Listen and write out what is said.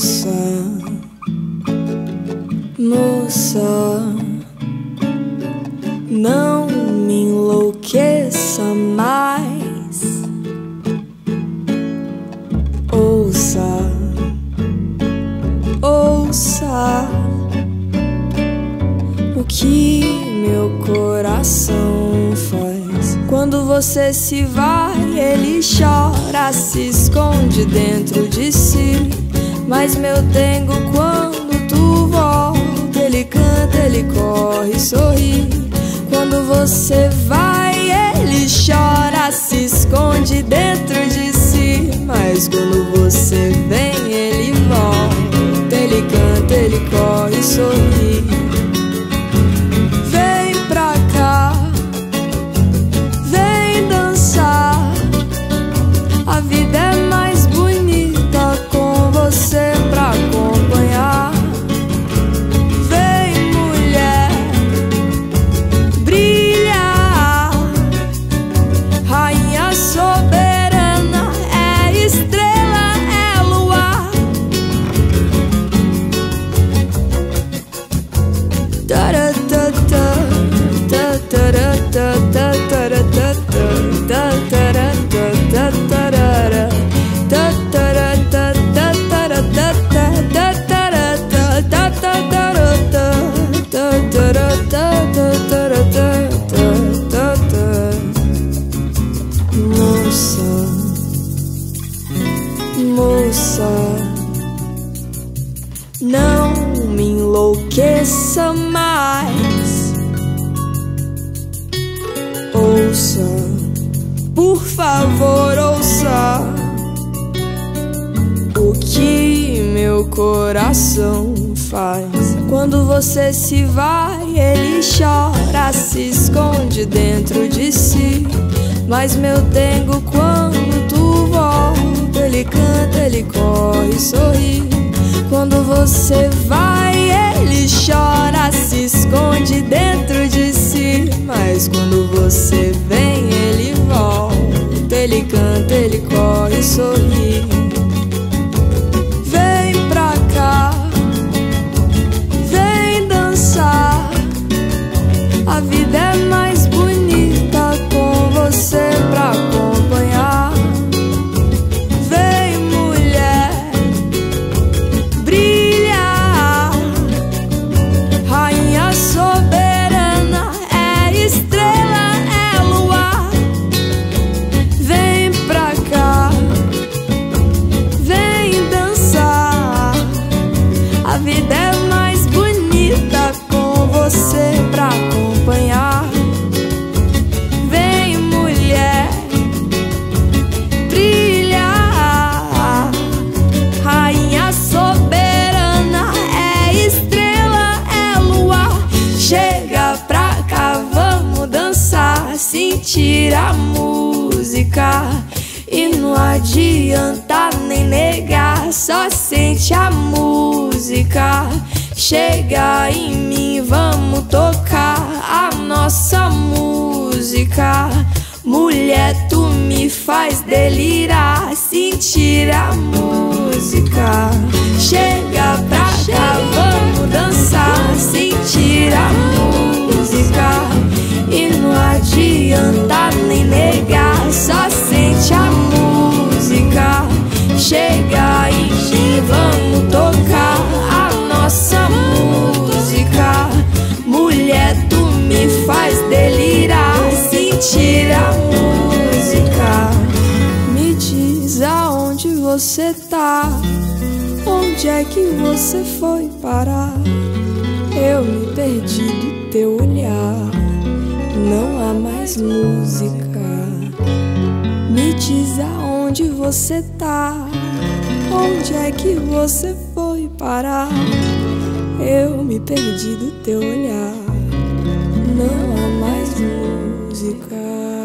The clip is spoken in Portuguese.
Moça, não me enlouqueça mais. Ouça, ouça o que meu coração faz. Quando você se vai, ele chora, se esconde dentro de si. Mas meu dengo, quando tu volta, ele canta, ele corre, sorri. Quando você vai, ele chora, se esconde dentro de si. Mas quando você vem, ele volta, ele canta, ele corre, sorri. Vem pra cá, vem dançar. A vida é mais bonita com você pra acompanhar. Vem, mulher, brilha. Rainha soberana, é estrela, é luar. Moça, não me enlouqueça mais. Ouça, por favor, ouça o que meu coração faz. Quando você se vai, ele chora, se esconde dentro de si. Mas meu dengo, quando tu volta, ele canta, ele corre, sorri. Quando você vai, ele chora, se esconde dentro de si. Mas quando você vem, ele volta, ele canta, ele corre, sorri. Vem pra cá, vem dançar. A vida é mais bonita com você pra acompanhar. Vem, mulher, brilha. Rainha soberana, é estrela, é luar. Vem pra cá, vem dançar. A vida é mais bonita com você pra acompanhar. Vem, mulher, brilha. Rainha soberana, é estrela, é luar. Chega pra cá, vamos dançar, sentir a música. E não adianta nem negar, só sente a música. Chega em mim, vamos tocar a nossa música. Mulher, tu me faz delirar, sentir a música. Chega pra cá, vamos dançar, sentir a música. E não adianta nem negar, só sente a música. Chega em mim, vamos tocar a nossa música. Mulher, tu me faz delirar, sentir a música. Me diz aonde você tá, onde é que você foi parar? Eu me perdi do teu olhar, não há mais música. Me diz aonde você tá, onde é que você foi parar? Eu me perdi do teu olhar, não há mais música.